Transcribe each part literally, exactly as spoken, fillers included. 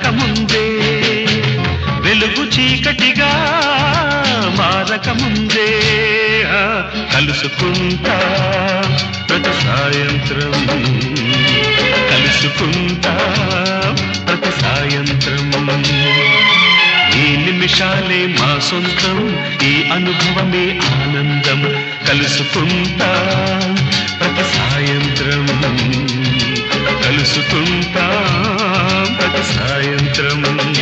మారకముందే వెలుగు చీకటిగా మారకముందే కలుసుకుంటా ప్రతి సాయంత్రం కలుసుకుంటా ప్రతి సాయంత్రం ఈ నిమిషాలే మా సొంతం ఈ అనుభవమే ఆనందం కలుసుకుంటా ప్రతి సాయంత్రం కలుసుకుంటా ప్రతి సాయంత్రం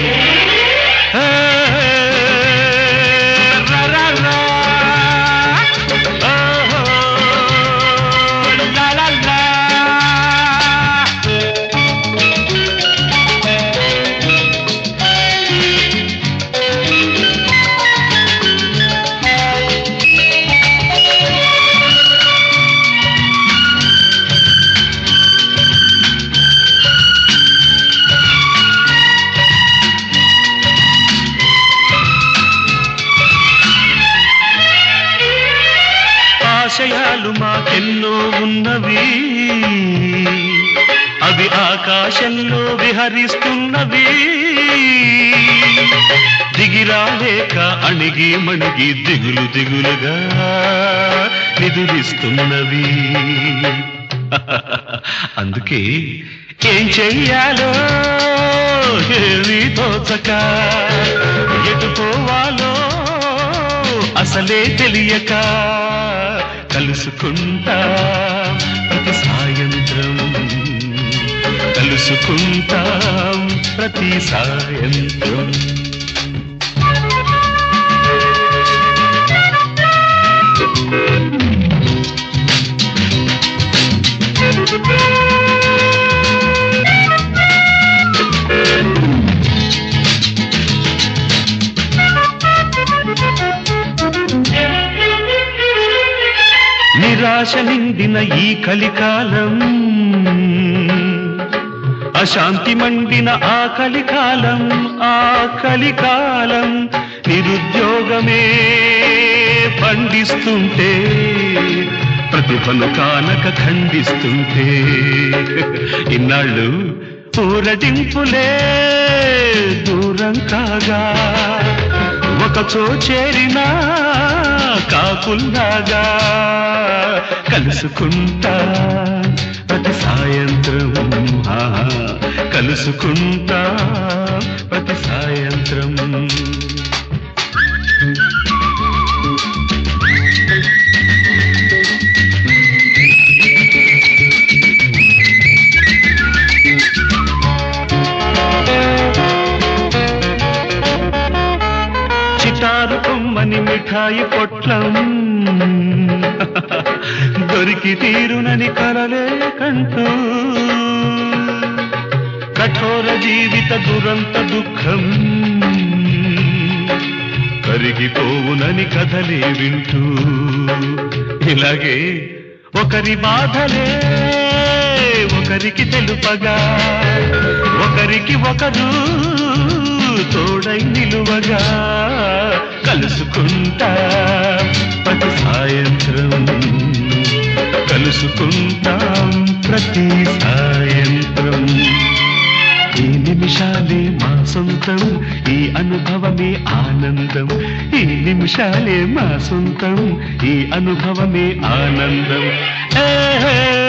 ఆశయాలు మాకెన్నో ఉన్నవి అవి ఆకాశంలో విహరిస్తున్నవి దిగిరాలేక అణిగి మణిగి దిగులు దిగులుగా నిదురిస్తున్నవి అందుకే ఏం చెయ్యాలో ఏమీ తోచక ఎటు పోవాలో అసలే తెలియక కలుసుకుంటా ప్రతి సాయంత్రం కలుసుకుంటా ప్రతి సాయంత్రం నిరాశ నిండిన ఈ కలికాలం అశాంతి మండిన ఆ కలికాలం ఆ కలికాలం నిరుద్యోగమే పండిస్తుంటే ప్రతిభను కానక ఖండిస్తుంటే ఇన్నాళ్ళు ఊరటింపులే దూరం కాగా ఒకచో చేరినా కాపుల్లాగా కలుసుకుంటా ప్రతి సాయంత్రం కలుసుకుంటా ప్రతి సాయంత్రం చిటారు కొమ్మని మిఠాయి పొట్లం దొరికి తీరునని కలలే కంటూ కఠోర జీవిత దురంత దుఃఖం కరిగిపోవునని కథలే వింటూ ఇలాగే ఒకరి బాధలే ఒకరికి తెలుపగా ఒకరికి ఒకరు తోడై నిలువగా కలుసుకుంటా ప్రతి సాయంత్రం కలుసుకుంటాం ప్రతి సాయంత్రం ఈ నిమిషాలే మా సొంతం ఈ అనుభవమే ఆనందం ఈ నిమిషాలే మా సొంతం ఈ అనుభవమే ఆనందం ఏ